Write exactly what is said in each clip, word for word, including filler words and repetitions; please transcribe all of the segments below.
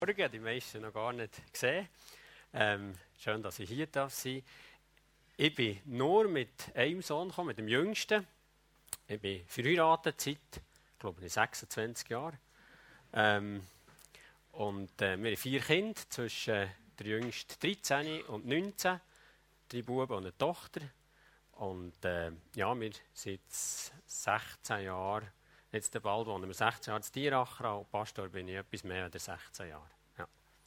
Morgen, die meisten noch gar nicht gesehen. Ähm, schön, dass ich hier darf sein. Ich bin nur mit einem Sohn gekommen, mit dem Jüngsten. Ich bin verheiratet seit, ich glaube, sechsundzwanzig Jahren. Ähm, und äh, wir haben vier Kinder, zwischen der Jüngsten dreizehn und neunzehn, drei Buben und eine Tochter. Und äh, ja, wir sind sechzehn Jahre. Jetzt bald wohnen wir sechzehn Jahre in Tierachra und Pastor bin ich etwas mehr als sechzehn Jahre. Ja.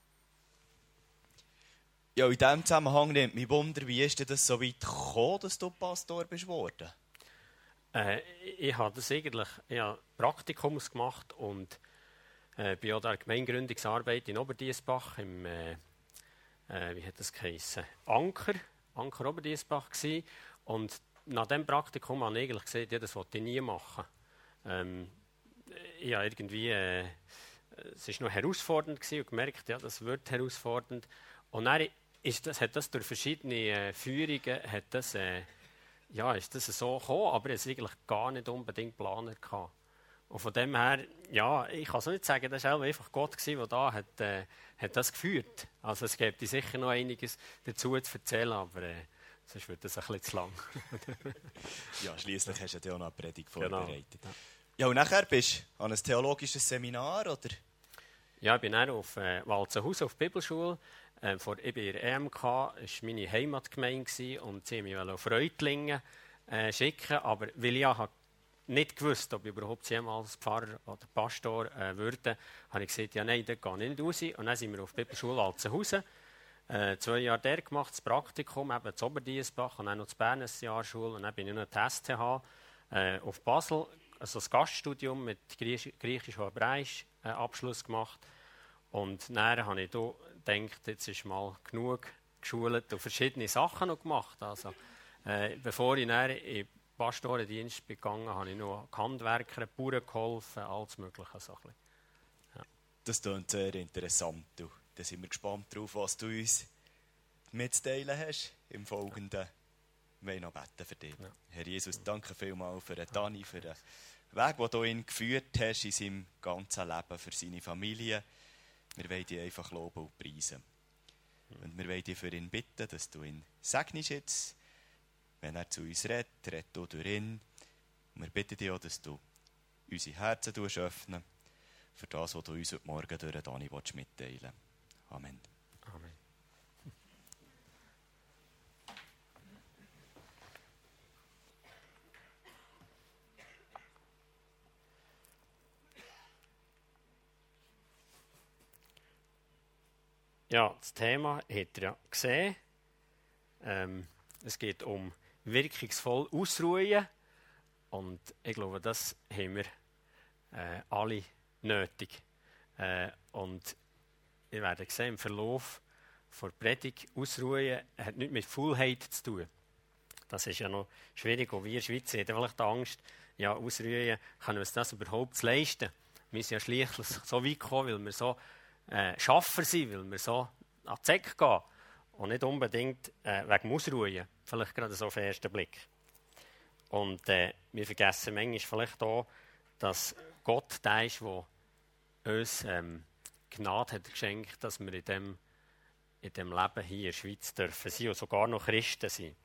Ja, in diesem Zusammenhang nimmt mich Wunder, wie ist denn das so weit gekommen, dass du Pastor bist worden? Äh, ich habe das eigentlich, ich habe Praktikums gemacht und äh, bin auch der Gemeindegründungsarbeit in Oberdiessbach im, äh, äh, wie hat das geheissen? Anker, Anker Oberdiessbach gsi. Und nach diesem Praktikum habe ich eigentlich gesagt, ja, das wollte ich nie machen. Ähm, ich habe irgendwie, äh, es war noch herausfordernd gewesen und gemerkt, ja, das wird herausfordernd. Und dann ist das, hat das durch verschiedene äh, Führungen, hat das, äh, ja, ist das so gekommen, aber es eigentlich gar nicht unbedingt geplant gehabt. Und von dem her, ja, ich kann es nicht sagen, das war einfach Gott gewesen, der da hat, äh, hat das geführt. Also es gibt sicher noch einiges dazu zu erzählen, aber äh, sonst wird das ein bisschen zu lang. Ja, schliesslich hast du ja auch noch eine Predigt Genau. vorbereitet. Ja, und nachher bist du an ein theologisches Seminar, oder? Ja, ich bin dann auf äh, Walzenhausen auf die Bibelschule. Äh, vor, ich war in der E M K, das war meine Heimatgemeinde und sie wollten mich auf Reutlingen äh, schicken. Aber weil ich ja nicht gewusst, ob ich überhaupt jemals Pfarrer oder Pastor äh, würde, habe ich gesagt, ja nein, da gehe ich nicht raus. Und dann sind wir auf die Bibelschule Walzenhausen. Äh, zwei Jahre der gemacht, das Praktikum, eben zu Oberdiessbach und dann noch zu Bern eine Jahrschule. Und dann bin ich noch in die S T H äh, auf Basel, also das Gaststudium mit Griechisch und Hebräisch äh, Abschluss gemacht. Und dann habe ich da gedacht, jetzt ist mal genug geschult und verschiedene Sachen noch gemacht. Also, äh, bevor ich dann in den Pastorendienst begangen habe ich noch Handwerker, Bauern geholfen, alles Mögliche. So ja. Das klingt sehr interessant. Du. Da sind wir gespannt darauf, was du uns mitzuteilen hast im Folgenden. Wir wollen noch beten für dich. Ja. Herr Jesus, danke vielmals für den Dani, für den Weg, den du ihn geführt hast in seinem ganzen Leben, für seine Familie. Wir wollen dich einfach loben und preisen. Und wir wollen dich für ihn bitten, dass du ihn segnest jetzt. Wenn er zu uns redet, redet du durch ihn. Und wir bitten dich auch, dass du unsere Herzen öffnen für das, was du uns heute Morgen durch Dani mitteilen willst. Amen. Amen. Ja, das Thema habt ihr ja gesehen. Ähm, es geht um wirkungsvoll ausruhen. Und ich glaube, das haben wir äh, alle nötig. Äh, und ihr werdet sehen, im Verlauf der Predigt, Ausruhen hat nichts mit Faulheit zu tun. Das ist ja noch schwierig. Und wir in der Schweiz haben vielleicht Angst, ja, Ausruhen, können wir uns das überhaupt leisten? Wir sind ja schlichtlich so weit gekommen, weil wir so äh, Schaffer sind, weil wir so an die Säcke gehen. Und nicht unbedingt äh, wegen dem Ausruhen. Vielleicht gerade so auf den ersten Blick. Und äh, wir vergessen manchmal vielleicht auch, dass Gott der ist, der uns ähm, Gnade hat geschenkt, dass wir in dem, in dem Leben hier in der Schweiz dürfen sein und sogar noch Christen sein.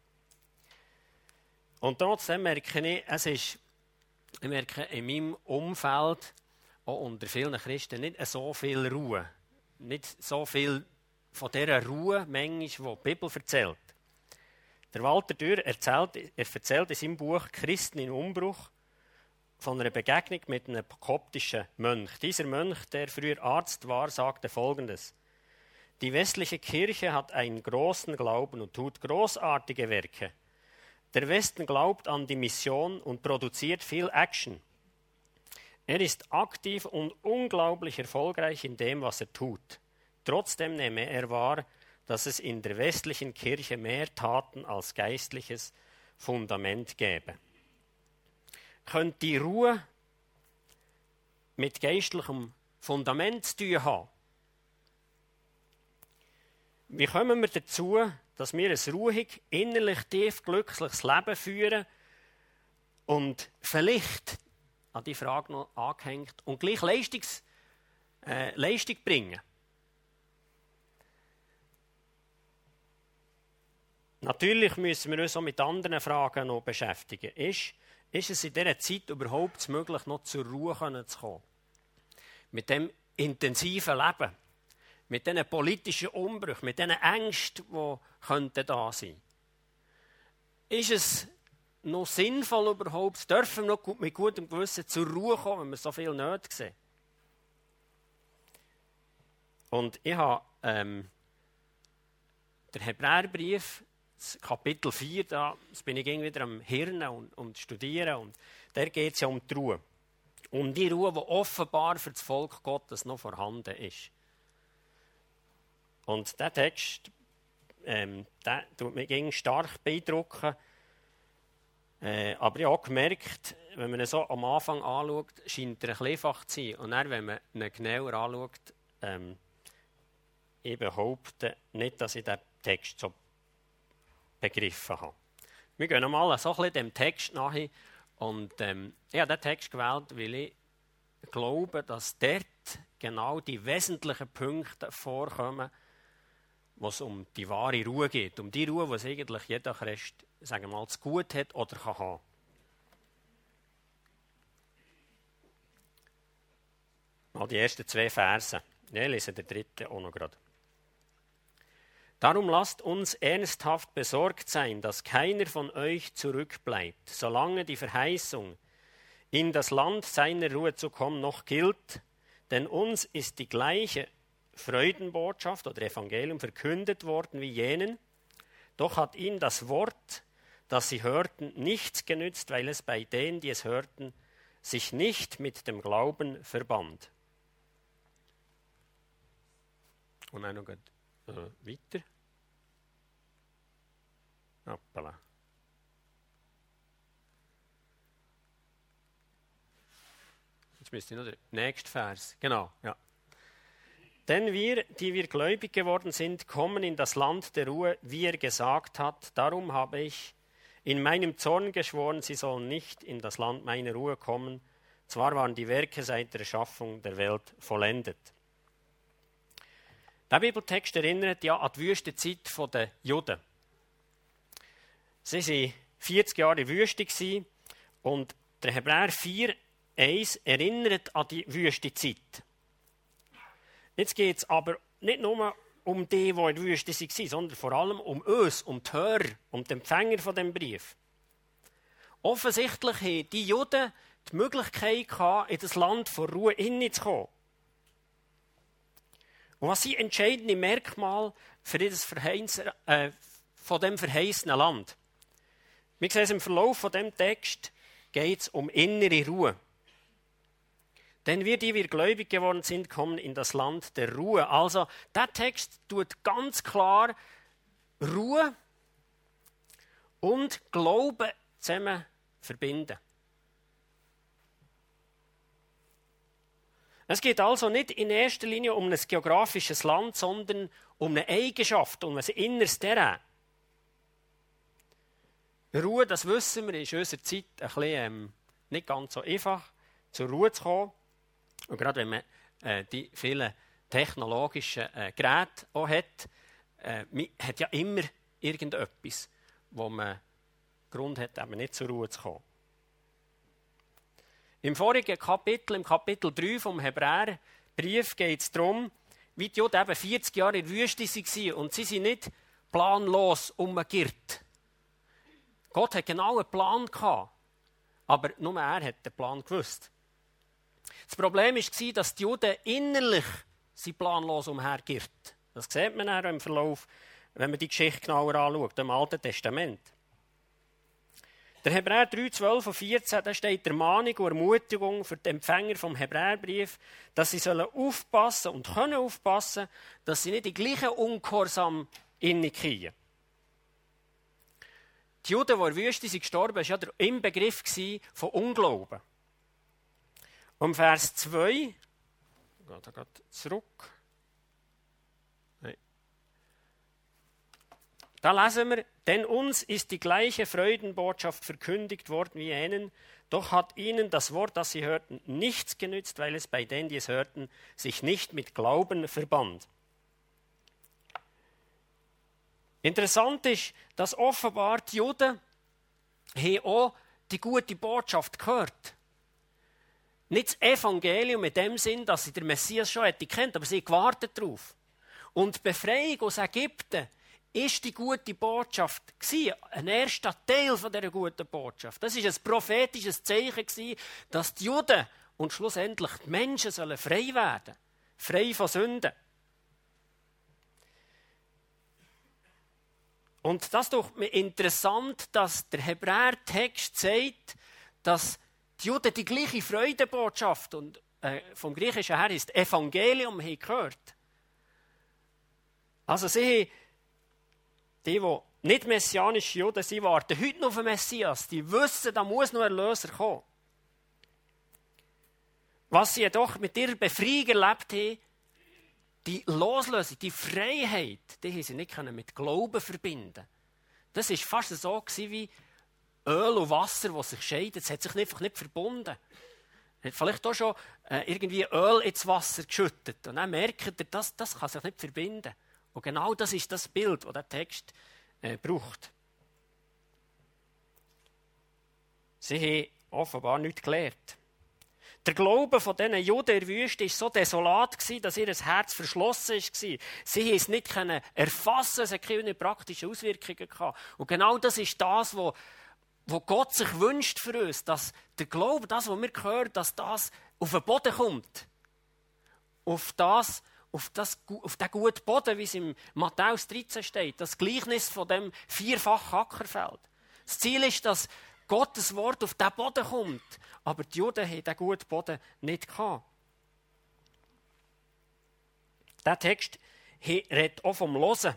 Und trotzdem merke ich, es ist, ich merke in meinem Umfeld, auch unter vielen Christen, nicht so viel Ruhe. Nicht so viel von dieser Ruhe, manchmal, die die Bibel erzählt. Der Walter Dürr erzählt, er erzählt in seinem Buch Christen in Umbruch von einer Begegnung mit einem koptischen Mönch. Dieser Mönch, der früher Arzt war, sagte Folgendes: Die westliche Kirche hat einen großen Glauben und tut großartige Werke. Der Westen glaubt an die Mission und produziert viel Action. Er ist aktiv und unglaublich erfolgreich in dem, was er tut. Trotzdem nehme er wahr, dass es in der westlichen Kirche mehr Taten als geistliches Fundament gäbe. Könnte die Ruhe mit geistlichem Fundament zu tun haben? Wie kommen wir dazu, dass wir ein ruhig, innerlich tief glückliches Leben führen und vielleicht an die Frage noch angehängt und gleich Leistungs, äh, Leistung bringen? Natürlich müssen wir uns auch mit anderen Fragen noch beschäftigen. Ist, ist es in dieser Zeit überhaupt möglich, noch zur Ruhe zu kommen? Mit dem intensiven Leben, mit diesen politischen Umbrüchen, mit diesen Ängsten, die könnten da sein. Ist es noch sinnvoll überhaupt? Dürfen wir noch mit gutem Gewissen zur Ruhe kommen, wenn wir so viel Nöte sehen? Und ich habe ähm, den Hebräerbrief, Kapitel vier, da bin ich wieder am Hirnen und, und Studieren. Und da geht es ja um die Ruhe. Um die Ruhe, die offenbar für das Volk Gottes noch vorhanden ist. Und dieser Text, ähm, der tut mich stark beeindrucken. Äh, aber ich habe auch gemerkt, wenn man ihn so am Anfang anschaut, scheint er ein bisschen einfach zu sein. Und dann, wenn man ihn genauer anschaut, ähm, ich behaupte nicht, dass ich den Text so begriffen habe. Wir gehen mal so ein bisschen dem Text nachher. Und ähm, ich habe diesen Text gewählt, weil ich glaube, dass dort genau die wesentlichen Punkte vorkommen, wo es um die wahre Ruhe geht. Um die Ruhe, die es eigentlich jeder Christ, sagen wir mal, zu gut hat oder kann haben. Mal die ersten zwei Verse. Ich lese den dritten auch noch gerade. Darum lasst uns ernsthaft besorgt sein, dass keiner von euch zurückbleibt, solange die Verheißung, in das Land seiner Ruhe zu kommen, noch gilt, denn uns ist die gleiche Freudenbotschaft oder Evangelium verkündet worden wie jenen, doch hat ihnen das Wort, das sie hörten, nichts genützt, weil es bei denen, die es hörten, sich nicht mit dem Glauben verband. Und dann noch äh, weiter. Hoppala. Jetzt müsste ich noch den nächsten Vers. Genau, ja. Denn wir, die wir gläubig geworden sind, kommen in das Land der Ruhe, wie er gesagt hat. Darum habe ich in meinem Zorn geschworen, sie sollen nicht in das Land meiner Ruhe kommen. Zwar waren die Werke seit der Erschaffung der Welt vollendet. Der Bibeltext erinnert ja an die Wüstenzeit der Juden. Sie waren vierzig Jahre in der Wüste und der Hebräer vier eins erinnert an die Wüstezeit. Jetzt geht es aber nicht nur um die, die in der Wüste waren, sondern vor allem um uns, um die Hörer, um die Empfänger von dem Brief. Offensichtlich hatten die Juden die Möglichkeit gehabt, in das Land von Ruhe hineinzukommen. Und was sind entscheidende Merkmale für das Verheiß, äh, von dem verheißenen Land? Wir sehen es im Verlauf von dem Text geht es um innere Ruhe. Denn wir, die wir gläubig geworden sind, kommen in das Land der Ruhe. Also, der Text tut ganz klar Ruhe und Glauben zusammen verbinden. Es geht also nicht in erster Linie um ein geografisches Land, sondern um eine Eigenschaft, um ein inneres Terrain. Ruhe, das wissen wir, ist in unserer Zeit ein bisschen, ähm, nicht ganz so einfach, zur Ruhe zu kommen. Und gerade wenn man äh, die vielen technologischen äh, Geräte auch hat, äh, man hat ja immer irgendetwas, wo man Grund hat, eben nicht zur Ruhe zu kommen. Im vorigen Kapitel, im Kapitel drei vom Hebräerbrief, geht es darum, wie die Juden eben vierzig Jahre in der Wüste waren und sie sind nicht planlos umgekehrt. Gott hat genau einen Plan gehabt, aber nur er hat den Plan gewusst. Das Problem war, dass die Juden innerlich sie planlos umhergirrt. Das sieht man auch im Verlauf, wenn man die Geschichte genauer anschaut, im Alten Testament. Der Hebräer drei, zwölf und vierzehn, da steht Ermahnung und Ermutigung für die Empfänger vom Hebräerbrief, dass sie sollen aufpassen und können aufpassen, dass sie nicht in gleichen Ungehorsam hineingehen. Die Juden, die in der Wüste sind gestorben, war ja der Inbegriff von Unglauben. Um Vers zwei, ich gehe da gerade zurück. Nein. Da lesen wir, denn uns ist die gleiche Freudenbotschaft verkündigt worden wie jenen, doch hat ihnen das Wort, das sie hörten, nichts genützt, weil es bei denen, die es hörten, sich nicht mit Glauben verband. Interessant ist, dass offenbar die Juden haben auch die gute Botschaft gehört. Nicht das Evangelium in dem Sinn, dass sie den Messias schon hätte kennt, aber sie haben gewartet darauf. Und die Befreiung aus Ägypten ist die gute Botschaft gewesen, ein erster Teil von dieser guten Botschaft. Das war ein prophetisches Zeichen gewesen, dass die Juden und schlussendlich die Menschen sollen frei werden, frei von Sünden. Und das ist doch interessant, dass der Hebräer-Text sagt, dass die Juden die gleiche Freudebotschaft und äh, vom Griechischen her ist Evangelium haben gehört. Also sie, die, die nicht messianische Juden sind, warten heute noch auf den Messias. Die wissen, da muss noch ein Erlöser kommen. Was sie jedoch mit ihrer Befreiung erlebt haben, die Loslösung, die Freiheit, die haben sie nicht mit Glauben verbinden. Das war fast so wie Öl und Wasser, das sich scheiden. Es hat sich einfach nicht verbunden. Er hat vielleicht auch schon äh, irgendwie Öl ins Wasser geschüttet. Und dann merkt er, das, das kann sich nicht verbinden. Und genau das ist das Bild, das der Text äh, braucht. Sie haben offenbar nichts gelernt. Der Glaube von diesen Juden in der Wüste war so desolat, dass ihr Herz verschlossen war. Sie konnten es nicht erfassen, es hatte keine praktischen Auswirkungen gehabt. Und genau das ist das, was wo Gott sich wünscht für uns, dass der Glaube, das, was wir hören, dass das auf den Boden kommt. Auf das, auf, das, auf den guten Boden, wie es im Matthäus dreizehn steht. Das Gleichnis von dem vierfachen Ackerfeld. Das Ziel ist, dass Gottes Wort auf den Boden kommt. Aber die Juden haben diesen guten Boden nicht gehabt. Dieser Text redet auch vom Hören.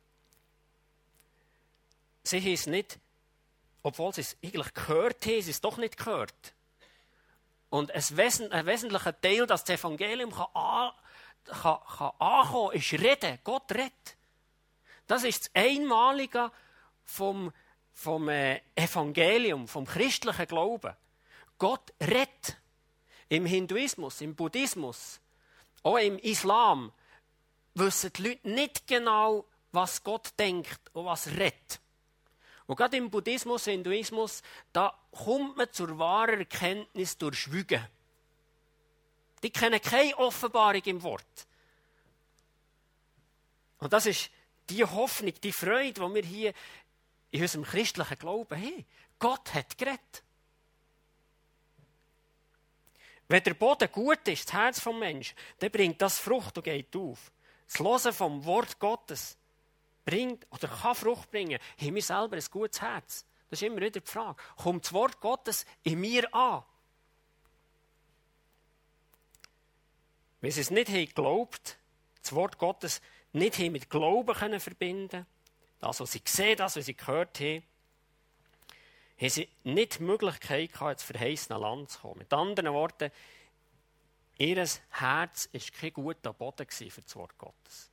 Sie haben es nicht, obwohl sie es eigentlich gehört haben, sie es doch nicht gehört. Und ein, Wesen, ein wesentlicher Teil, dass das Evangelium kann an, kann, kann ankommen kann, ist Reden. Gott redet. Das ist das Einmalige vom, vom äh, Evangelium, vom christlichen Glauben. Gott redet. Im Hinduismus, im Buddhismus, auch im Islam, wissen die Leute nicht genau, was Gott denkt und was redet. Und gerade im Buddhismus, Hinduismus, da kommt man zur wahren Erkenntnis durch Schweigen. Die kennen keine Offenbarung im Wort. Und das ist die Hoffnung, die Freude, die wir hier in unserem christlichen Glauben haben. Gott hat geredet. Wenn der Boden gut ist, das Herz des Menschen, dann bringt das Frucht und geht auf. Das Hören vom Wort Gottes bringt oder kann Frucht bringen, haben wir selber ein gutes Herz. Das ist immer wieder die Frage. Kommt das Wort Gottes in mir an? Wenn sie es nicht haben geglaubt, das Wort Gottes nicht haben mit Glauben können verbinden, das, was sie gesehen, das, was sie gehört haben, haben sie nicht die Möglichkeit gehabt, ins verheißene Land zu kommen. Mit anderen Worten, ihr Herz war kein guter Boden für das Wort Gottes.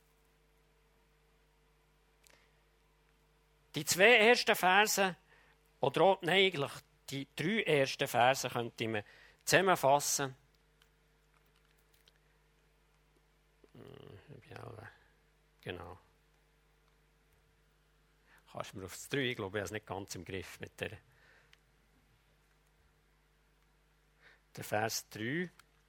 Die zwei ersten Verse, oder auch, nein, eigentlich die drei ersten Verse könnte man zusammenfassen. Genau. Kannst du mir auf das drei, ich glaube, ich habe es nicht ganz im Griff mit der. Der Vers drei.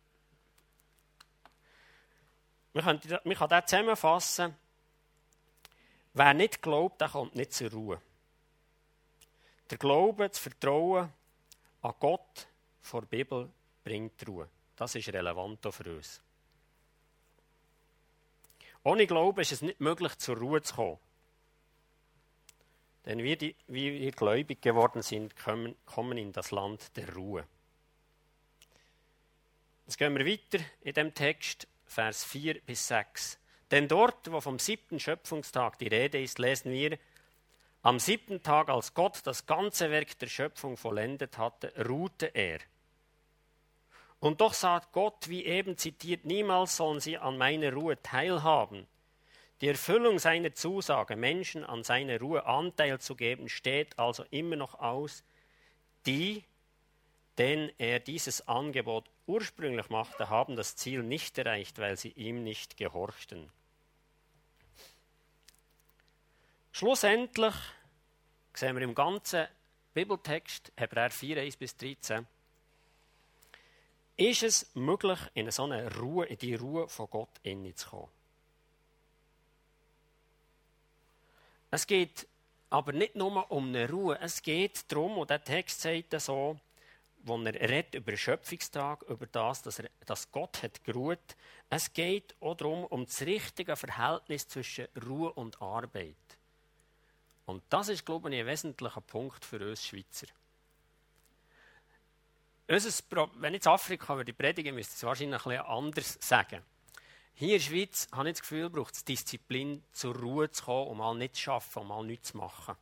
Man kann, man kann den zusammenfassen. Wer nicht glaubt, der kommt nicht zur Ruhe. Der Glaube, das Vertrauen an Gott vor der Bibel bringt Ruhe. Das ist relevant auch für uns. Ohne Glauben ist es nicht möglich, zur Ruhe zu kommen. Denn wir, die, wie wir gläubig geworden sind, kommen, kommen in das Land der Ruhe. Jetzt gehen wir weiter in dem Text, Vers vier bis sechs. Denn dort, wo vom siebten Schöpfungstag die Rede ist, lesen wir, am siebten Tag, als Gott das ganze Werk der Schöpfung vollendet hatte, ruhte er. Und doch sagt Gott, wie eben zitiert, niemals sollen sie an meiner Ruhe teilhaben. Die Erfüllung seiner Zusage, Menschen an seiner Ruhe Anteil zu geben, steht also immer noch aus, die, denen er dieses Angebot ursprünglich machte, haben das Ziel nicht erreicht, weil sie ihm nicht gehorchten. Schlussendlich sehen wir im ganzen Bibeltext, Hebräer vier, eins bis dreizehn, ist es möglich, in so eine Ruhe, in die Ruhe von Gott hineinzukommen. Es geht aber nicht nur um eine Ruhe, es geht darum, und der Text sagt so, wo er redet über den Schöpfungstag, über das, dass, er, dass Gott hat geruht. Es geht auch darum, um das richtige Verhältnis zwischen Ruhe und Arbeit. Und das ist, glaube ich, ein wesentlicher Punkt für uns Schweizer. Unser, wenn ich in Afrika würde predigen, müsste ich es wahrscheinlich ein bisschen anders sagen. Hier in der Schweiz habe ich das Gefühl, braucht es Disziplin, zur Ruhe zu kommen, um mal nicht zu arbeiten, um mal nichts zu machen.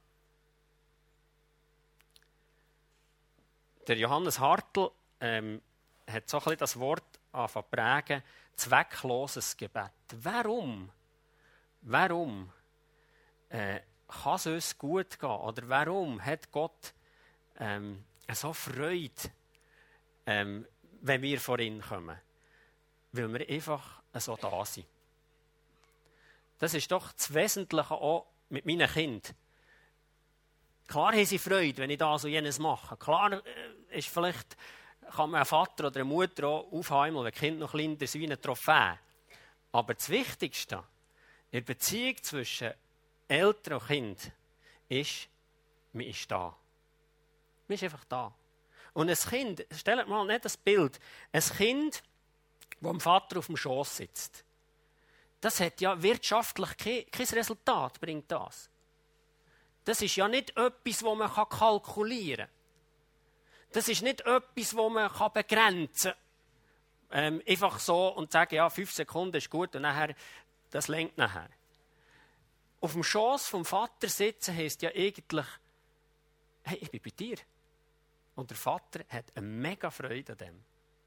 Der Johannes Hartl ähm, hat so ein bisschen das Wort angefangen zu prägen, zweckloses Gebet. Warum? Warum äh, kann es uns gut gehen? Oder warum hat Gott ähm, so Freude, ähm, wenn wir vor ihn kommen? Weil wir einfach so da sind. Das ist doch das Wesentliche auch mit meinen Kindern. Klar haben sie Freude, wenn ich das und jenes mache. Klar äh, ist vielleicht, kann man einen Vater oder eine Mutter auch aufheimeln, wenn Kind noch kleiner ist, wie eine Trophäe. Aber das Wichtigste in der Beziehung zwischen Eltern und Kind ist, man ist da. Man ist einfach da. Und ein Kind, stellt mal nicht das Bild, ein Kind, das dem Vater auf dem Schoß sitzt, das hat ja wirtschaftlich kein, kein Resultat, bringt das. Das ist ja nicht etwas, das man kalkulieren kann. Das ist nicht etwas, das man begrenzen kann. Ähm, einfach so und sagen, ja, fünf Sekunden ist gut und nachher, das lenkt nachher. Auf dem Schoss vom Vater sitzen heisst ja eigentlich, hey, ich bin bei dir. Und der Vater hat eine mega Freude an dem.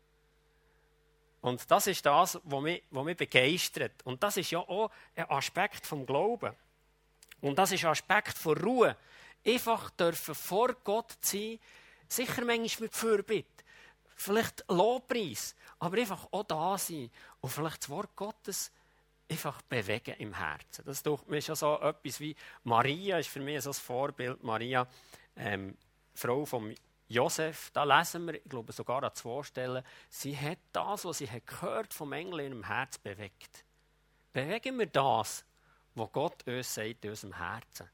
Und das ist das, was mich, was mich begeistert. Und das ist ja auch ein Aspekt vom Glauben. Und das ist ein Aspekt von Ruhe. Einfach dürfen vor Gott sein, sicher manchmal mit Fürbitte, vielleicht Lobpreis, aber einfach auch da sein und vielleicht das Wort Gottes einfach bewegen im Herzen. Das ist mir schon so etwas wie Maria, ist für mich so ein Vorbild. Maria, ähm, Frau von Josef, da lesen wir, ich glaube sogar an zwei Stellen, sie hat das, was sie hat gehört vom Engel in ihrem Herz bewegt. Bewegen wir das, was Gott uns sagt in unserem Herzen.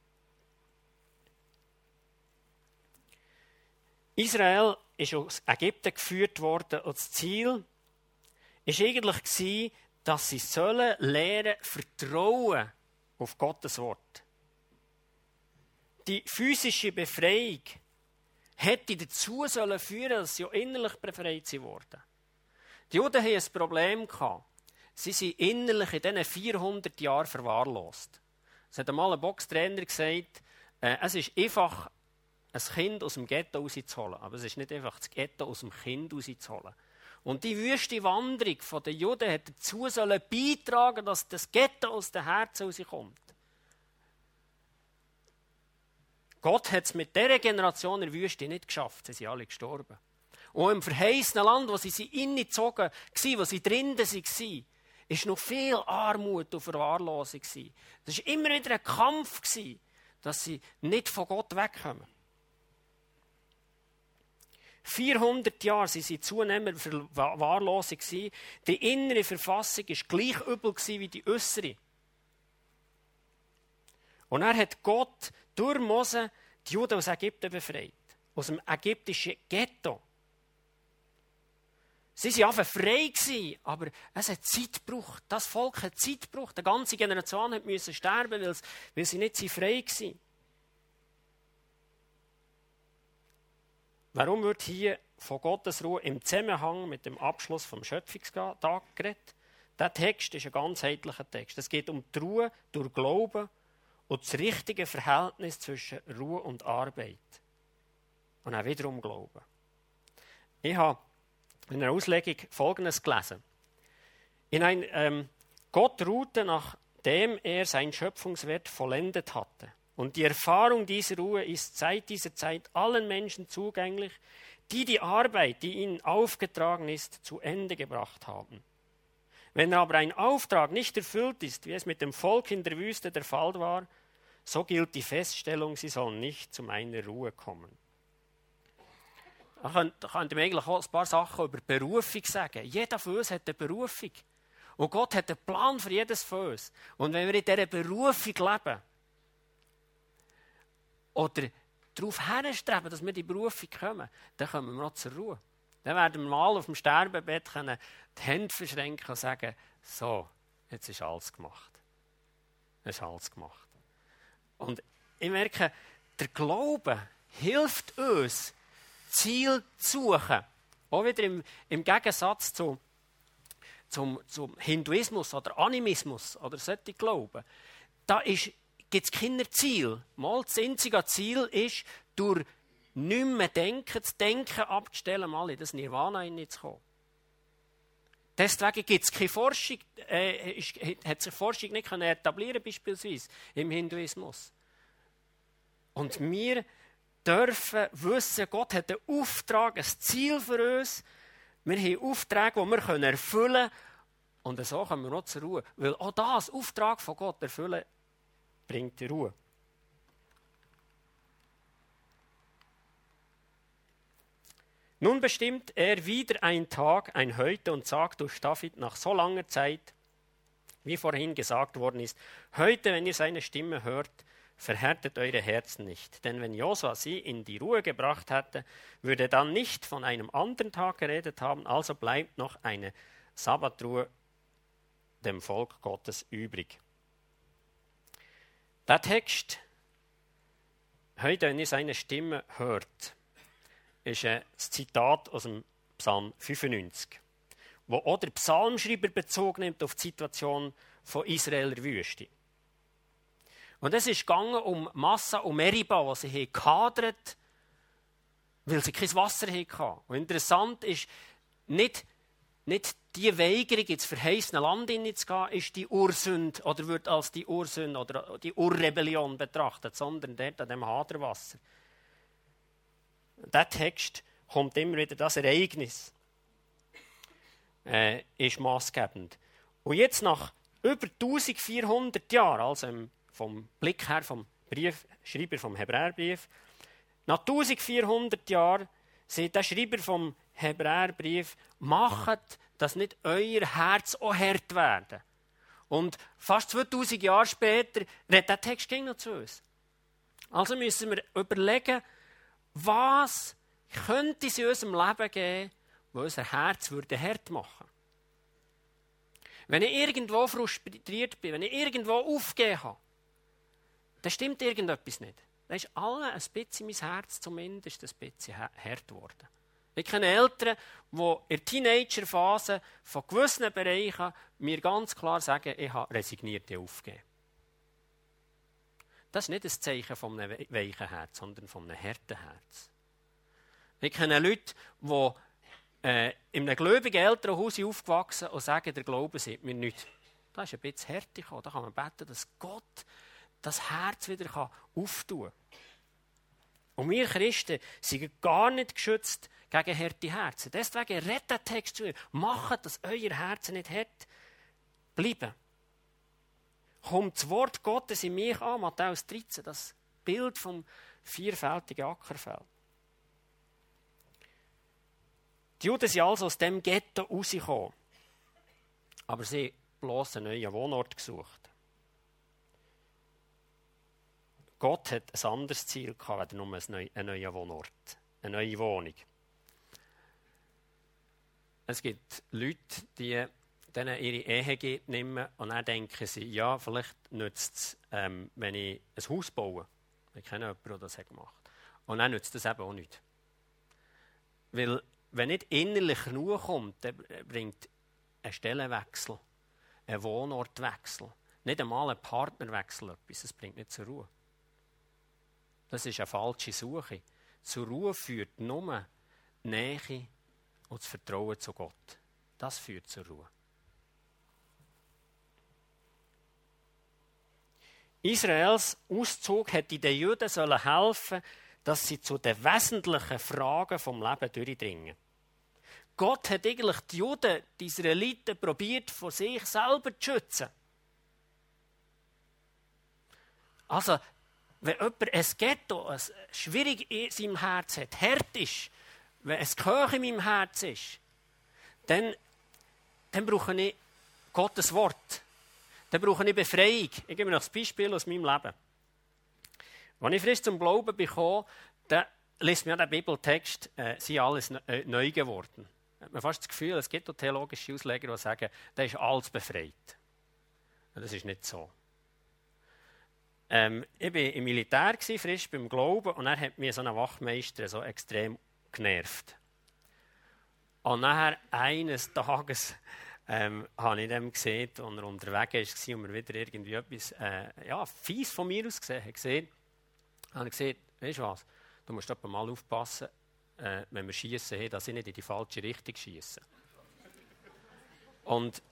Israel ist aus Ägypten geführt worden und das Ziel war eigentlich, dass sie sollen lernen, vertrauen auf Gottes Wort. Die physische Befreiung hätte dazu sollen führen, dass sie auch innerlich befreit wurden. Die Juden hatten ein Problem gehabt. Sie sind innerlich in diesen vierhundert Jahren verwahrlost. Es hat einmal ein Boxtrainer gesagt, äh, es ist einfach, ein Kind aus dem Ghetto rauszuholen. Aber es ist nicht einfach, das Ghetto aus dem Kind rauszuholen. Und die wüste Wanderung der Juden hat dazu sollen beitragen, dass das Ghetto aus dem Herzen rauskommt. Gott hat es mit dieser Generation in der Wüste nicht geschafft. Sie sind alle gestorben. Und im verheißenen Land, wo sie hineingezogen waren, wo sie drinnen waren, war noch viel Armut und Verwahrlosung. Das war immer wieder ein Kampf, dass sie nicht von Gott wegkommen. vierhundert Jahre waren sie zunehmend Verwahrlosung. Die innere Verfassung war gleich übel wie die äußere. Und er hat Gott durch Mose die Juden aus Ägypten befreit. Aus dem ägyptischen Ghetto. Sie waren einfach frei, aber es hat Zeit gebraucht. Das Volk hat Zeit gebraucht. Die ganze Generation musste sterben, weil, weil sie nicht frei waren. Warum wird hier von Gottes Ruhe im Zusammenhang mit dem Abschluss vom Schöpfungstag geredet? Der Text ist ein ganzheitlicher Text. Es geht um die Ruhe durch Glauben und das richtige Verhältnis zwischen Ruhe und Arbeit. Und auch wiederum Glauben. Ich habe in einer Auslegung Folgendes gelesen. In ein, ähm, Gott ruhte, nachdem er sein Schöpfungswerk vollendet hatte. Und die Erfahrung dieser Ruhe ist seit dieser Zeit allen Menschen zugänglich, die die Arbeit, die ihnen aufgetragen ist, zu Ende gebracht haben. Wenn aber ein Auftrag nicht erfüllt ist, wie es mit dem Volk in der Wüste der Fall war, So gilt die Feststellung, sie sollen nicht zu meiner Ruhe kommen. Da könnte, könnte man eigentlich auch ein paar Sachen über Berufung sagen. Jeder von uns hat eine Berufung. Und Gott hat einen Plan für jedes von uns. Und wenn wir in dieser Berufung leben, oder darauf hinstreben, dass wir in die Berufung kommen, dann kommen wir auch zur Ruhe. Dann werden wir mal auf dem Sterbebett können die Hände verschränken und sagen, so, jetzt ist alles gemacht. Es ist alles gemacht. Und ich merke, der Glaube hilft uns, Ziel zu suchen. Auch wieder im, im Gegensatz zu, zum, zum Hinduismus oder Animismus oder solche Glauben. Da gibt es keine Ziel. Mal das einzige Ziel ist, durch nicht mehr denken, das Denken abzustellen, mal in das Nirvana hineinzukommen. Deswegen gibt es keine Forschung, äh, ist, hat sich Forschung nicht können etablieren, beispielsweise im Hinduismus. Und wir dürfen wissen, Gott hat einen Auftrag, ein Ziel für uns. Wir haben Aufträge, die wir erfüllen können. Und so kommen wir noch zur Ruhe. Weil auch das, Auftrag von Gott erfüllen, bringt die Ruhe. Nun bestimmt er wieder ein Tag, ein Heute und sagt durch David nach so langer Zeit, wie vorhin gesagt worden ist, heute, wenn ihr seine Stimme hört, verhärtet eure Herzen nicht. Denn wenn Josua sie in die Ruhe gebracht hätte, würde er dann nicht von einem anderen Tag geredet haben, also bleibt noch eine Sabbatruhe dem Volk Gottes übrig. Der Text, heute, wenn ihr seine Stimme hört, ist ein Zitat aus dem Psalm fünfundneunzig, wo auch der Psalmschreiber Bezug nimmt auf die Situation von Israeler Wüste. Und es ist gegangen um Massa und Meriba, die sie gekadert, weil sie kein Wasser hatten. Und interessant ist, nicht, nicht die Weigerung, ins verheißene Land hineinzugehen, ist die Ursünde oder wird als die Ursünde oder die Urrebellion betrachtet, sondern dort an dem Haderwasser. Der Text kommt immer wieder, das Ereignis äh, ist maßgebend. Und jetzt nach über eintausendvierhundert Jahren, also vom Blick her vom Brief, Schreiber vom Hebräerbrief, nach eintausendvierhundert Jahren sagt der Schreiber vom Hebräerbrief, macht, dass nicht euer Herz auch hart werden. Und fast zweitausend Jahre später redet der Text noch zu uns. Also müssen wir überlegen, was könnte es in unserem Leben geben, wo unser Herz würde hart machen? Wenn ich irgendwo frustriert bin, wenn ich irgendwo aufgegeben habe, dann stimmt irgendetwas nicht. Dann ist alle ein bisschen mein Herz zumindest ein bisschen hart geworden. Ich kenne Eltern, die in der Teenagerphase von gewissen Bereichen mir ganz klar sagen, ich habe resigniert, ich habe aufgegeben. Das ist nicht ein Zeichen von einem weichen Herz, sondern von einem harten Herz. Ich kenne Leute, die äh, in einem gläubigen Elternhaus aufgewachsen sind und sagen, der Glaube sagt mir nichts. Da ist ein bisschen Härte gekommen. Da kann man beten, dass Gott das Herz wieder auftun kann. Und wir Christen sind gar nicht geschützt gegen harte Herzen. Deswegen redet der Text zu euch. Macht, dass euer Herzen nicht hart bleiben. Kommt das Wort Gottes in mich an, Matthäus dreizehn, das Bild vom vierfältigen Ackerfeld. Die Juden sind also aus dem Ghetto rausgekommen, aber sie haben bloß einen neuen Wohnort gesucht. Gott hat ein anderes Ziel gehabt, als nur einen neuen Wohnort, eine neue Wohnung. Es gibt Leute, die denen ihre Ehe geht nicht mehr, und dann denken sie, ja, vielleicht nützt es, ähm, wenn ich ein Haus baue. Ich kenne jemanden, der das gemacht hat. Und dann nützt das eben auch nicht. Weil, wenn nicht innerlich Ruhe kommt, dann bringt ein Stellenwechsel, ein Wohnortwechsel, nicht einmal ein Partnerwechsel etwas, das bringt nicht zur Ruhe. Das ist eine falsche Suche. Zur Ruhe führt nur die Nähe und das Vertrauen zu Gott. Das führt zur Ruhe. Israels Auszug hätte den Juden sollen helfen, dass sie zu den wesentlichen Fragen vom Leben durchdringen. Gott hat eigentlich die Juden, die Israeliten, probiert, vor sich selber zu schützen. Also, wenn jemand ein Ghetto, ein schwierig in seinem Herz hat, hart ist, wenn es Kirche in meinem Herz ist, dann, dann brauche ich Gottes Wort. Dann brauche ich Befreiung. Ich gebe euch ein Beispiel aus meinem Leben. Als ich frisch zum Glauben bekam, dann liest mir der Bibeltext, äh, sind alles neu geworden. Man hat fast das Gefühl, es gibt auch theologische Ausleger, die sagen, da ist alles befreit. Das ist nicht so. Ähm, ich war im Militär, frisch beim Glauben, und dann hat mich so ein Wachmeister so extrem genervt. Und nachher eines Tages ähm, habe ich dem gesehen, als er unterwegs war und mir wieder irgendwie etwas äh, ja, fies von mir aus gesehen hat. Gesehen, habe ich gesagt, weißt du was, du musst aber mal aufpassen, äh, wenn wir schiessen, dass ich nicht in die falsche Richtung schiesse. Und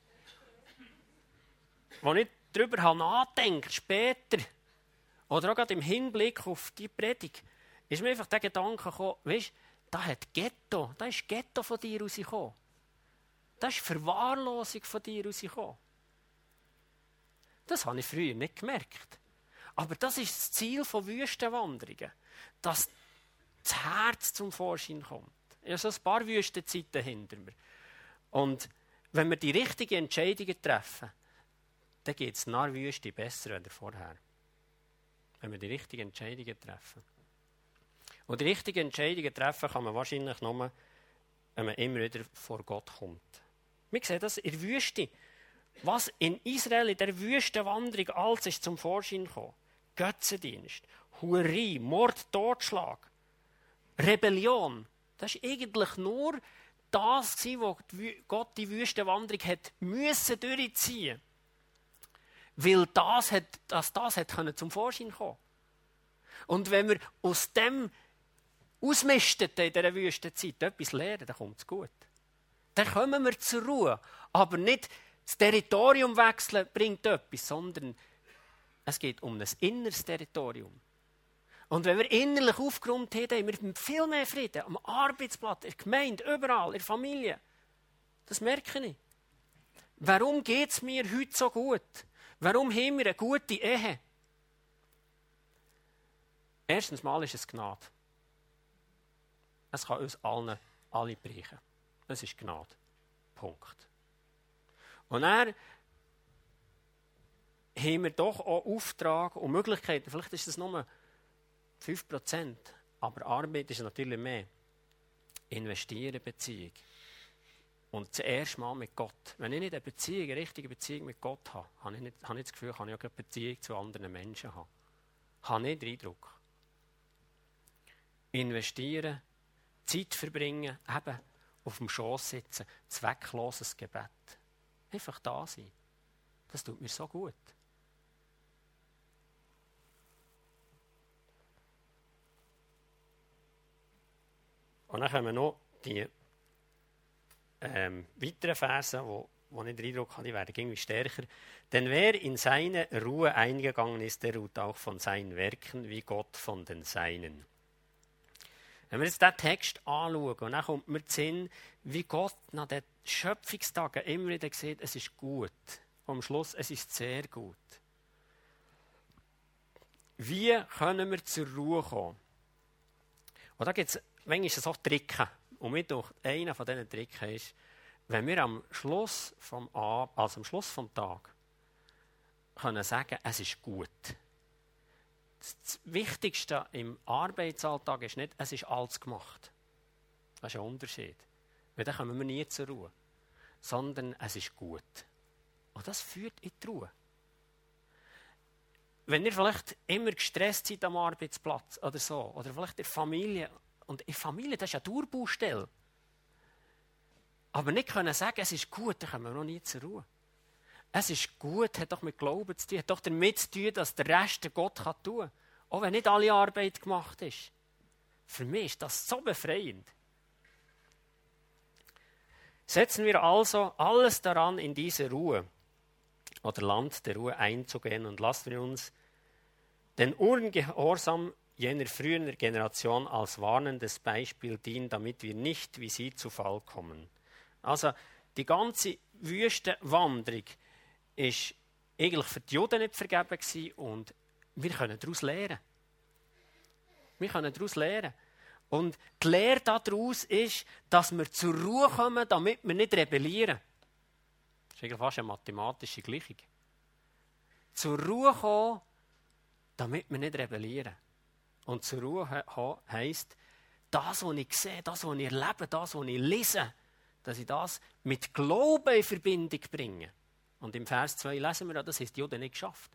als ich darüber nachdenke, später, oder auch gerade im Hinblick auf die Predigt, ist mir einfach der Gedanke gekommen, weißt, da hat Ghetto, da ist Ghetto von dir rausgekommen. Da ist Verwahrlosung von dir rausgekommen. Das habe ich früher nicht gemerkt. Aber das ist das Ziel von Wüstenwanderungen, dass das Herz zum Vorschein kommt. Ich habe so ein paar Wüstenzeiten hinter mir. Und wenn wir die richtigen Entscheidungen treffen, dann geht es nach der Wüste besser als vorher. Wenn wir die richtigen Entscheidungen treffen. Und die richtigen Entscheidungen treffen kann man wahrscheinlich nur, wenn man immer wieder vor Gott kommt. Wir sehen das in der Wüste. Was in Israel in der Wüstenwanderung alles ist zum Vorschein gekommen. Götzendienst, Huerei, Mord, Totschlag, Rebellion. Das war eigentlich nur das, was Gott die Wüstenwanderung hat müssen durchziehen. Weil das, hat, dass das hat können zum Vorschein kommen. Und wenn wir aus dem ausmisten in dieser Wüstenzeit etwas lernen, dann kommt es gut. Dann kommen wir zur Ruhe. Aber nicht das Territorium wechseln bringt etwas, sondern es geht um ein inneres Territorium. Und wenn wir innerlich aufgeräumt haben, haben wir viel mehr Frieden. Am Arbeitsplatz, in der Gemeinde, überall, in der Familie. Das merke ich. Warum geht es mir heute so gut? Warum haben wir eine gute Ehe? Erstens mal ist es Gnade. Es kann uns allen alle brechen. Das ist Gnade. Punkt. Und dann haben wir doch auch Auftrag und Möglichkeiten. Vielleicht ist es nur fünf Prozent, aber Arbeit ist natürlich mehr. Investieren in Beziehung. Und zuerst mal mit Gott. Wenn ich nicht eine Beziehung, eine richtige Beziehung mit Gott habe, habe ich nicht, habe ich das Gefühl, kann ich auch eine Beziehung zu anderen Menschen haben. Habe nicht den Eindruck. Investieren, Zeit verbringen, eben auf dem Schoss sitzen, zweckloses Gebet. Einfach da sein. Das tut mir so gut. Und dann kommen noch die ähm, weiteren Verse, wo, wo ich den Eindruck habe, die werden irgendwie stärker. Denn wer in seine Ruhe eingegangen ist, der ruht auch von seinen Werken, wie Gott von den Seinen. Wenn wir jetzt diesen Text anschauen, und dann kommt mir zu Sinn, wie Gott nach den Schöpfungstagen immer wieder sieht, es ist gut. Und am Schluss, es ist sehr gut. Wie können wir zur Ruhe kommen? Und da gibt es manchmal so Tricken. Und mir durch einer von diesen Tricken ist, wenn wir am Schluss vom Abend, also am Schluss vom Tag, können sagen, es ist gut. Das Wichtigste im Arbeitsalltag ist nicht, es ist alles gemacht. Das ist ein Unterschied. Weil dann kommen wir nie zur Ruhe. Sondern es ist gut. Und das führt in die Ruhe. Wenn ihr vielleicht immer gestresst seid am Arbeitsplatz oder so, oder vielleicht in der Familie, und in der Familie, das ist eine Dauerbaustelle. Aber nicht können sagen, es ist gut, dann kommen wir noch nie zur Ruhe. Es ist gut, hat doch mit Glauben zu tun, hat doch damit zu tun, dass der Rest der Gott kann tun kann. Auch wenn nicht alle Arbeit gemacht ist. Für mich ist das so befreiend. Setzen wir also alles daran, in diese Ruhe oder Land der Ruhe einzugehen und lassen wir uns den Ungehorsam jener früheren Generation als warnendes Beispiel dienen, damit wir nicht wie sie zu Fall kommen. Also die ganze Wüstenwanderung ist eigentlich für die Juden nicht vergeben gewesen und wir können daraus lernen. Wir können daraus lernen. Und die Lehre daraus ist, dass wir zur Ruhe kommen, damit wir nicht rebellieren. Das ist eigentlich fast eine mathematische Gleichung. Zur Ruhe kommen, damit wir nicht rebellieren. Und zur Ruhe kommen heisst, das, was ich sehe, das, was ich erlebe, das, was ich lese, dass ich das mit Glauben in Verbindung bringe. Und im Vers zwei lesen wir, das ist die Juden nicht geschafft.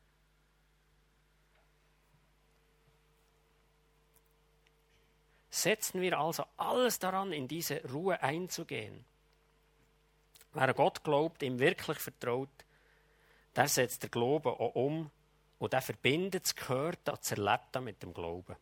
Setzen wir also alles daran, in diese Ruhe einzugehen. Wer an Gott glaubt, ihm wirklich vertraut, der setzt den Glauben auch um und der verbindet das Gehörte, das Erlebte mit dem Glauben.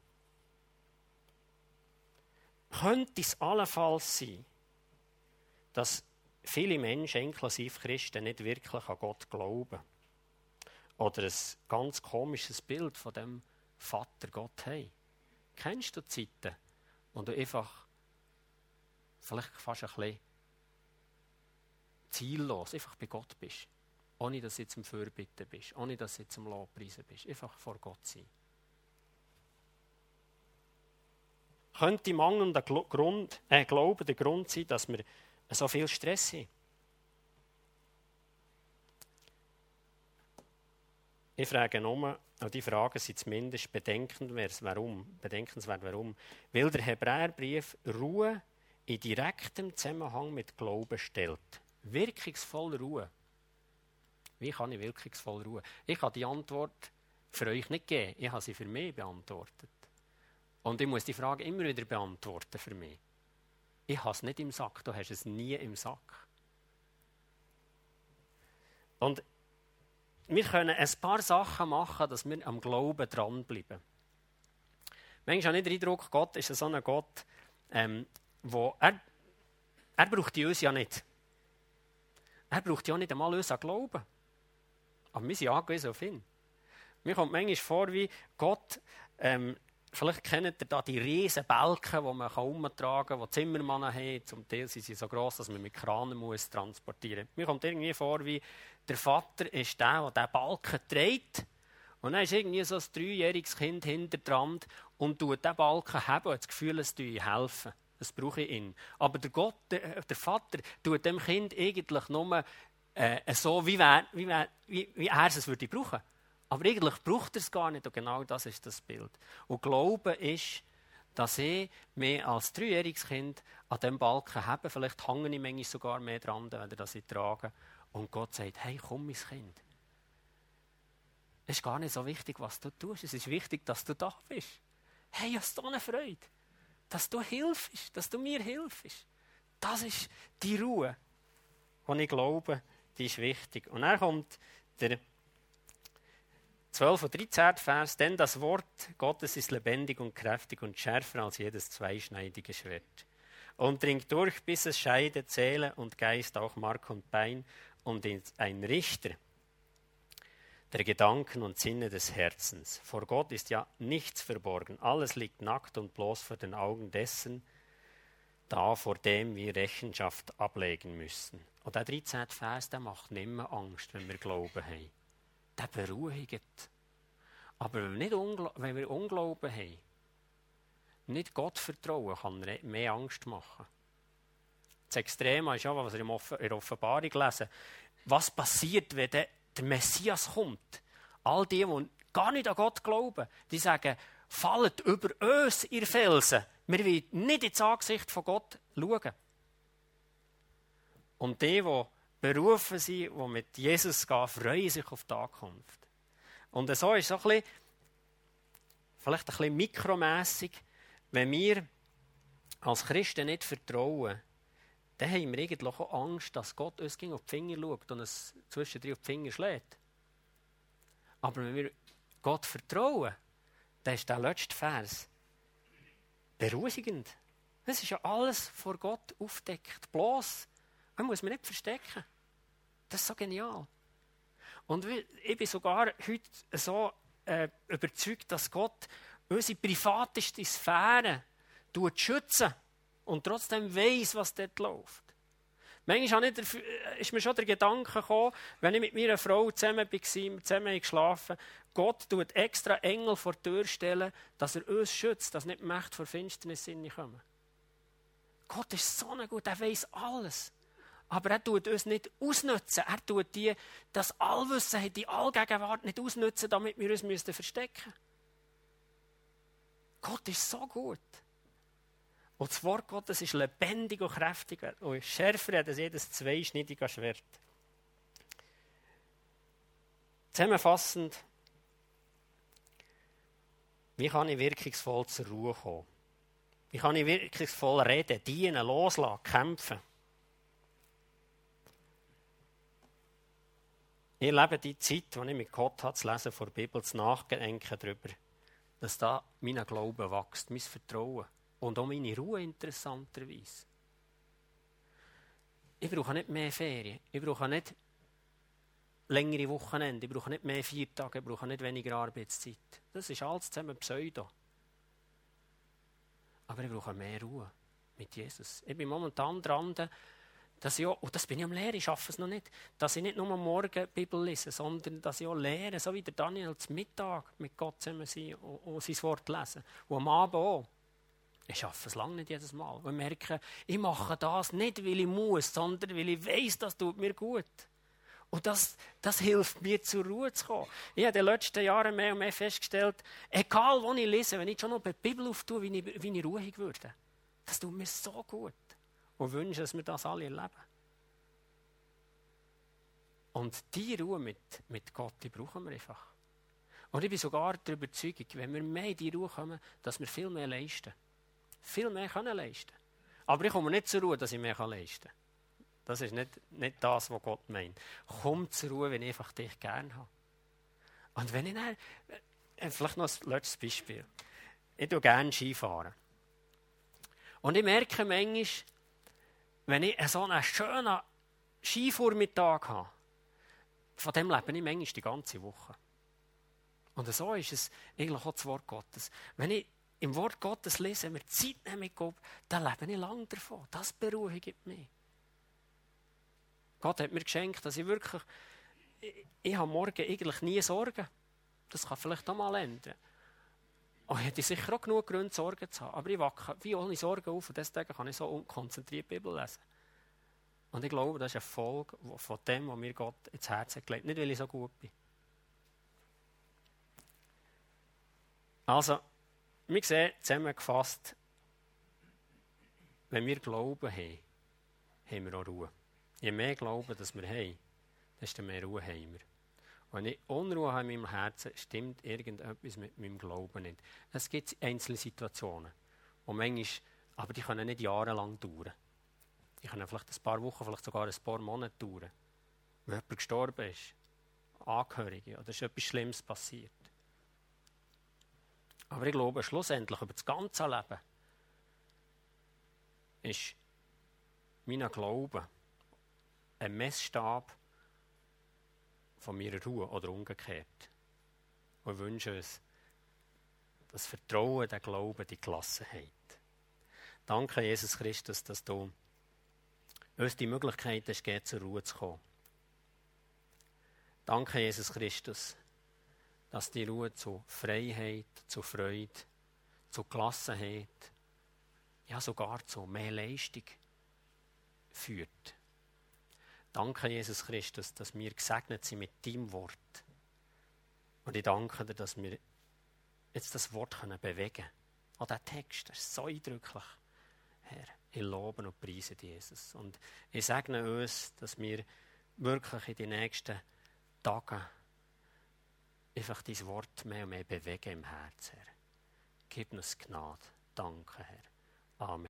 Könnte es allenfalls sein, dass viele Menschen, inklusive Christen, nicht wirklich an Gott glauben? Oder ein ganz komisches Bild von dem Vater Gott haben? Kennst du Zeiten, wo du einfach vielleicht fast ein bisschen ziellos einfach bei Gott bist? Ohne, dass du jetzt im Fürbitten bist, ohne, dass du jetzt im Lobpreisen bist. Einfach vor Gott sein. Könnte mangelnder Grund, äh, Glauben der Grund sein, dass wir so viel Stress haben? Ich frage nur, und die Fragen sind zumindest bedenkenswert, warum? bedenkenswert, warum? Weil der Hebräerbrief Ruhe in direktem Zusammenhang mit Glauben stellt. Wirkungsvoll Ruhe. Wie kann ich wirkungsvoll ruhen? Ich kann die Antwort für euch nicht geben. Ich habe sie für mich beantwortet. Und ich muss die Frage immer wieder beantworten für mich. Ich habe es nicht im Sack, du hast es nie im Sack. Und wir können ein paar Sachen machen, dass wir am Glauben dranbleiben. Manchmal habe ich den Eindruck, Gott ist so ein Gott, ähm, wo er, er braucht uns ja nicht. Er braucht ja nicht einmal unseren Glauben. Aber wir sind angewiesen auf ihn. Mir kommt manchmal vor, wie Gott, ähm, vielleicht kennt ihr da die riesen Balken, die man umtragen kann, die Zimmermänner haben. Zum Teil sind sie so gross, dass man mit Kranen muss transportieren muss. Mir kommt irgendwie vor, wie der Vater ist der, der diesen Balken trägt. Und dann ist irgendwie so ein dreijähriges Kind hinter dran und tut diesen Balken haben und hat das Gefühl, es tue ihm helfen. Das brauche ich ihn. Aber der Gott, der, der Vater, tut dem Kind eigentlich nur äh, so, wie, wär, wie, wär, wie, wie er es würde brauchen. Aber eigentlich braucht er es gar nicht. Und genau das ist das Bild. Und Glauben ist, dass ich mich als dreijähriges Kind an diesem Balken habe. Vielleicht hänge ich manchmal sogar mehr dran, wenn ich das trage. Und Gott sagt, hey, komm, mein Kind. Es ist gar nicht so wichtig, was du tust. Es ist wichtig, dass du da bist. Hey, ich habe so eine Freude. Dass du hilfst, dass du mir hilfst. Das ist die Ruhe, die ich glaube, die ist wichtig. Und dann kommt der zwölf und dreizehn Vers, denn das Wort Gottes ist lebendig und kräftig und schärfer als jedes zweischneidige Schwert. Und dringt durch, bis es scheidet Seele und Geist, auch Mark und Bein, und ist ein Richter der Gedanken und Sinne des Herzens. Vor Gott ist ja nichts verborgen. Alles liegt nackt und bloß vor den Augen dessen, da vor dem wir Rechenschaft ablegen müssen. Und der dreizehnte Vers, der macht nicht mehr Angst, wenn wir Glauben haben. Der beruhigt. Aber wenn wir, nicht Ungla- wenn wir Unglauben haben, nicht Gott vertrauen, kann er mehr Angst machen. Das Extreme ist ja, was wir in der Offenbarung lesen. Was passiert, wenn der der Messias kommt? All die, die gar nicht an Gott glauben, die sagen, fallet über uns, ihr Felsen. Wir wollen nicht ins Angesicht von Gott schauen. Und die, die berufen sind, die mit Jesus gehen, freuen sich auf die Ankunft. Und so ist es auch ein bisschen, vielleicht ein bisschen mikromässig, wenn wir als Christen nicht vertrauen, dann haben wir eigentlich auch Angst, dass Gott uns auf die Finger schaut und uns zwischendrin auf die Finger schlägt. Aber wenn wir Gott vertrauen, dann ist der letzte Vers beruhigend. Es ist ja alles vor Gott aufgedeckt. Bloß, man muss mich nicht verstecken. Das ist so genial. Und ich bin sogar heute so äh, überzeugt, dass Gott unsere privateste Sphäre schützen und trotzdem weiss, was dort läuft. Manchmal ist mir schon der Gedanke gekommen, wenn ich mit meiner Frau zusammen war, zusammen geschlafen, Gott tut extra Engel vor die Tür stellen, dass er uns schützt, dass nicht die Mächte vor Finsternis kommen. Gott ist so ein gut, er weiss alles. Aber er tut uns nicht ausnutzen. Er tut die, das Allwissen, die Allgegenwart nicht ausnutzen, damit wir uns müssen verstecken müssen. Gott ist so gut. Und das Wort Gottes ist lebendig und kräftig und schärfer als jedes zweischneidige Schwert. Zusammenfassend, wie kann ich wirkungsvoll zur Ruhe kommen? Wie kann ich wirkungsvoll reden, dienen, loslassen, kämpfen? Ich lebe die Zeit, die ich mit Gott habe, zu lesen, vor der Bibel, zu nachdenken darüber, dass da mein Glaube wächst, mein Vertrauen. Und auch meine Ruhe interessanterweise. Ich brauche nicht mehr Ferien. Ich brauche nicht längere Wochenende. Ich brauche nicht mehr Viertage. Ich brauche nicht weniger Arbeitszeit. Das ist alles zusammen Pseudo. Aber ich brauche mehr Ruhe mit Jesus. Ich bin momentan dran, dass ich auch, und das bin ich am Lehren, ich schaffe es noch nicht, dass ich nicht nur am Morgen die Bibel lese, sondern dass ich auch lehre, so wie der Daniel zum Mittag mit Gott zusammen sein und, und sein Wort lesen. Und am Abend auch. Ich schaffe es lange nicht jedes Mal. Und merke, ich mache das nicht, weil ich muss, sondern weil ich weiss, das tut mir gut. Und das, das hilft mir, zur Ruhe zu kommen. Ich habe in den letzten Jahren mehr und mehr festgestellt, egal wo ich lese, wenn ich schon noch die Bibel auftue, wie ich, wie ich ruhig würde. Das tut mir so gut. Und wünsche, dass wir das alle erleben. Und diese Ruhe mit, mit Gott, die brauchen wir einfach. Und ich bin sogar der Überzeugung, wenn wir mehr in die Ruhe kommen, dass wir viel mehr leisten. Viel mehr können leisten. Aber ich komme nicht zur Ruhe, dass ich mehr leisten kann. Das ist nicht, nicht das, was Gott meint. Komm zur Ruhe, wenn ich einfach dich gerne habe. Und wenn ich dann, äh, vielleicht noch ein letztes Beispiel. Ich tue gerne Skifahren. Und ich merke manchmal, wenn ich so einen schönen Skivormittag habe, von dem lebe ich manchmal die ganze Woche. Und so ist es eigentlich auch das Wort Gottes. Wenn ich im Wort Gottes lese, wenn wir Zeit nehmen mit Gott, dann lebe ich lange davon. Das beruhigt mich. Gott hat mir geschenkt, dass ich wirklich, ich, ich habe morgen eigentlich nie Sorgen. Das kann vielleicht auch mal ändern. Und ich hätte sicher auch genug Gründe, Sorgen zu haben. Aber ich wache wie ohne Sorgen auf und deswegen kann ich so unkonzentriert die Bibel lesen. Und ich glaube, das ist eine Folge von dem, was mir Gott ins Herz hat gelegt. Nicht, weil ich so gut bin. Also, wir sehen zusammengefasst, wenn wir Glauben haben, haben wir auch Ruhe. Je mehr Glauben dass wir haben, desto mehr Ruhe haben wir. Und wenn ich Unruhe habe in meinem Herzen, stimmt irgendetwas mit meinem Glauben nicht. Es gibt einzelne Situationen, wo manchmal, aber die können nicht jahrelang dauern. Die können vielleicht ein paar Wochen, vielleicht sogar ein paar Monate dauern. Wenn jemand gestorben ist, Angehörige, oder ist etwas Schlimmes passiert. Aber ich glaube, schlussendlich über das ganze Leben ist mein Glaube ein Messstab von meiner Ruhe oder umgekehrt. Und ich wünsche uns das Vertrauen, der Glaube, die Gelassenheit. Danke, Jesus Christus, dass du uns die Möglichkeit hast, gegeben, zur Ruhe zu kommen. Danke, Jesus Christus, dass die Ruhe zu Freiheit, zu Freude, zu Gelassenheit, ja sogar zu mehr Leistung führt. Danke, Jesus Christus, dass wir gesegnet sind mit deinem Wort. Und ich danke dir, dass wir jetzt das Wort können bewegen können. Auch der Text, das ist so eindrücklich. Herr, ich lobe und preise Jesus. Und ich segne uns, dass wir wirklich in den nächsten Tagen einfach dein Wort mehr und mehr bewegen im Herzen, Herr. Gib uns Gnade. Danke, Herr. Amen.